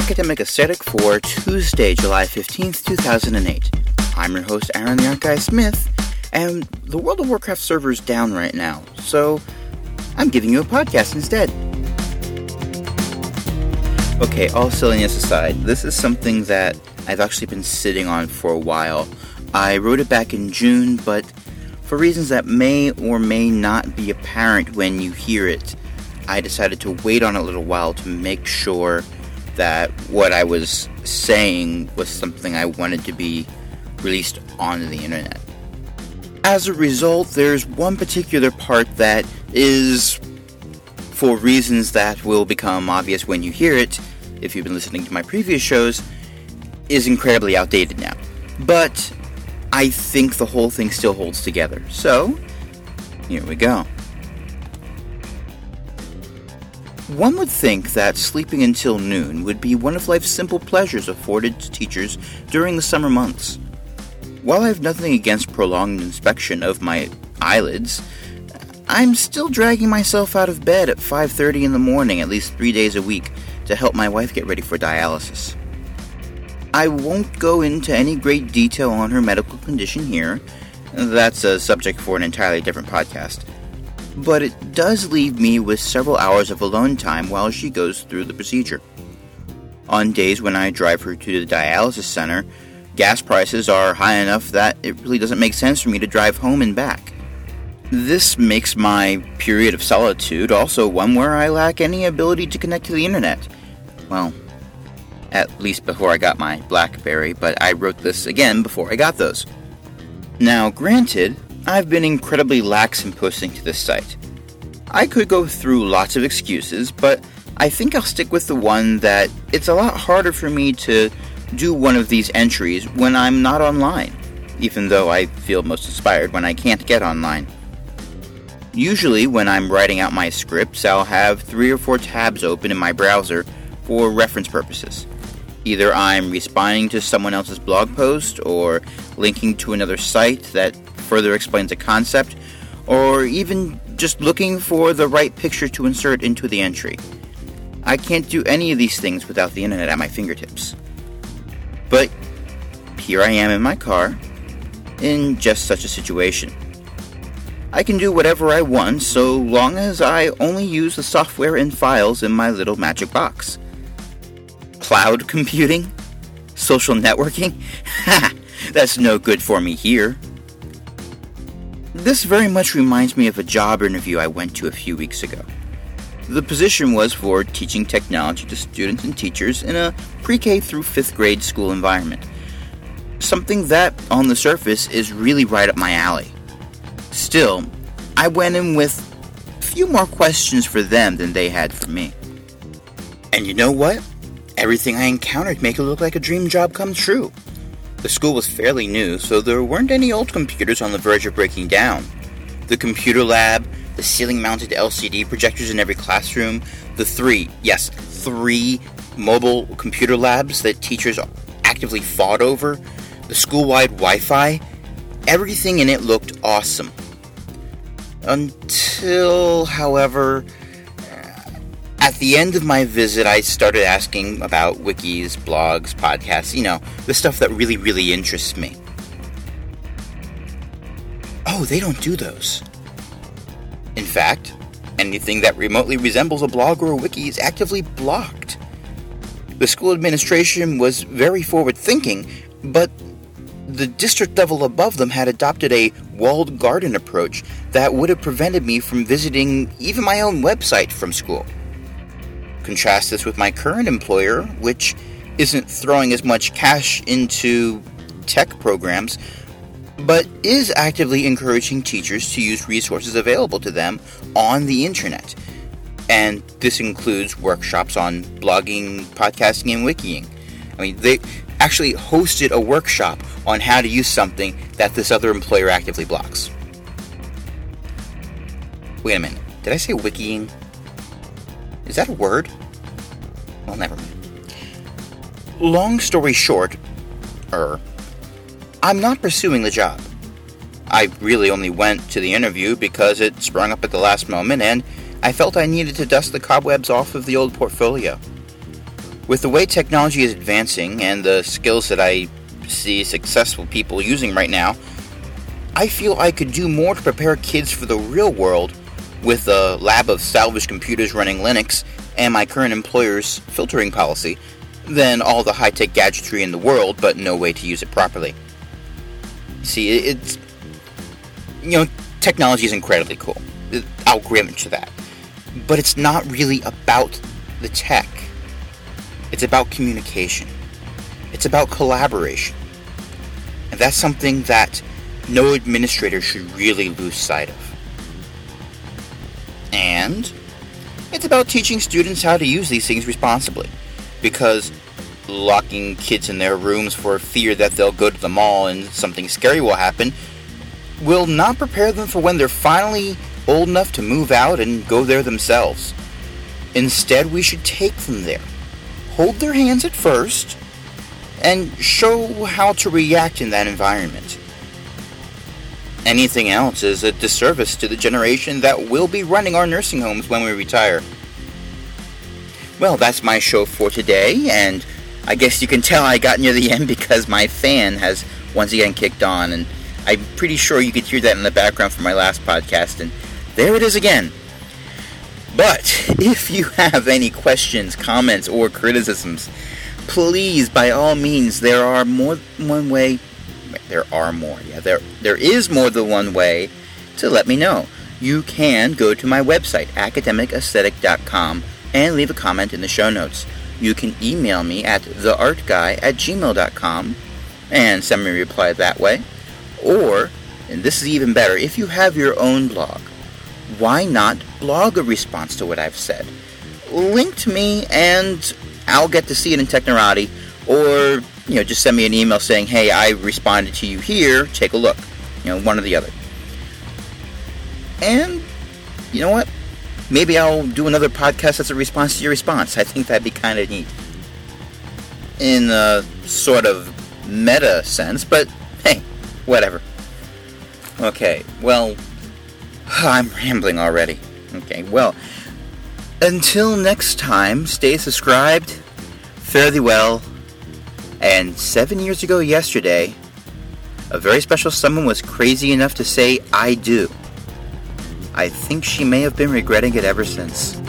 Academic Aesthetic for Tuesday, July 15th, 2008. I'm your host, Aaron the Art Guy Smith, and the World of Warcraft server's down right now, so I'm giving you a podcast instead. Okay, all silliness aside, this is something that I've actually been sitting on for a while. I wrote it back in June, but for reasons that may or may not be apparent when you hear it, I decided to wait on it a little while to make sure that what I was saying was something I wanted to be released onto the internet. As a result, there's one particular part that is, for reasons that will become obvious when you hear it, if you've been listening to my previous shows, is incredibly outdated now. But I think the whole thing still holds together. So, here we go. One would think that sleeping until noon would be one of life's simple pleasures afforded to teachers during the summer months. While I have nothing against prolonged inspection of my eyelids, I'm still dragging myself out of bed at 5:30 in the morning at least 3 days a week to help my wife get ready for dialysis. I won't go into any great detail on her medical condition here. That's a subject for an entirely different podcast. But it does leave me with several hours of alone time while she goes through the procedure. On days when I drive her to the dialysis center, gas prices are high enough that it really doesn't make sense for me to drive home and back. This makes my period of solitude also one where I lack any ability to connect to the internet. Well, at least before I got my BlackBerry, but I wrote this again before I got those. Now, granted, I've been incredibly lax in posting to this site. I could go through lots of excuses, but I think I'll stick with the one that it's a lot harder for me to do one of these entries when I'm not online, even though I feel most inspired when I can't get online. Usually, when I'm writing out my scripts, I'll have 3 or 4 tabs open in my browser for reference purposes. Either I'm responding to someone else's blog post, or linking to another site that further explains a concept, or even just looking for the right picture to insert into the entry. I can't do any of these things without the internet at my fingertips. But here I am in my car, in just such a situation. I can do whatever I want so long as I only use the software and files in my little magic box. Cloud computing? Social networking? Ha! That's no good for me here. This very much reminds me of a job interview I went to a few weeks ago. The position was for teaching technology to students and teachers in a pre-K through 5th grade school environment. Something that, on the surface, is really right up my alley. Still, I went in with a few more questions for them than they had for me. And you know what? Everything I encountered made it look like a dream job come true. The school was fairly new, so there weren't any old computers on the verge of breaking down. The computer lab, the ceiling-mounted LCD projectors in every classroom, the 3 mobile computer labs that teachers actively fought over, the school-wide Wi-Fi, everything in it looked awesome. Until, however, at the end of my visit, I started asking about wikis, blogs, podcasts, the stuff that really, really interests me. Oh, they don't do those. In fact, anything that remotely resembles a blog or a wiki is actively blocked. The school administration was very forward-thinking, but the district level above them had adopted a walled garden approach that would have prevented me from visiting even my own website from school. Contrast this with my current employer, which isn't throwing as much cash into tech programs, but is actively encouraging teachers to use resources available to them on the internet. And this includes workshops on blogging, podcasting, and wikiing. They actually hosted a workshop on how to use something that this other employer actively blocks. Wait a minute, did I say wikiing? Is that a word? Well, never mind. Long story short, I'm not pursuing the job. I really only went to the interview because it sprung up at the last moment, and I felt I needed to dust the cobwebs off of the old portfolio. With the way technology is advancing and the skills that I see successful people using right now, I feel I could do more to prepare kids for the real world with a lab of salvaged computers running Linux and my current employer's filtering policy than all the high-tech gadgetry in the world but no way to use it properly. See, technology is incredibly cool. I'll grant you that. But it's not really about the tech. It's about communication. It's about collaboration. And that's something that no administrator should really lose sight of. And it's about teaching students how to use these things responsibly. Because locking kids in their rooms for fear that they'll go to the mall and something scary will happen will not prepare them for when they're finally old enough to move out and go there themselves. Instead, we should take them there, hold their hands at first, and show how to react in that environment. Anything else is a disservice to the generation that will be running our nursing homes when we retire. Well, that's my show for today, and I guess you can tell I got near the end because my fan has once again kicked on, and I'm pretty sure you could hear that in the background from my last podcast, and there it is again. But if you have any questions, comments, or criticisms, please, by all means, there is more than one way to let me know. You can go to my website, academicaesthetic.com, and leave a comment in the show notes. You can email me at theartguy@gmail.com and send me a reply that way. Or, and this is even better, if you have your own blog, why not blog a response to what I've said? Link to me and I'll get to see it in Technorati, or just send me an email saying, hey, I responded to you here, take a look. One or the other. And, you know what? Maybe I'll do another podcast as a response to your response. I think that'd be kind of neat. In a sort of meta sense, but hey, whatever. Okay, well, I'm rambling already. Okay, well, until next time, stay subscribed, fare thee well, and 7 years ago yesterday, a very special someone was crazy enough to say, I do. I think she may have been regretting it ever since.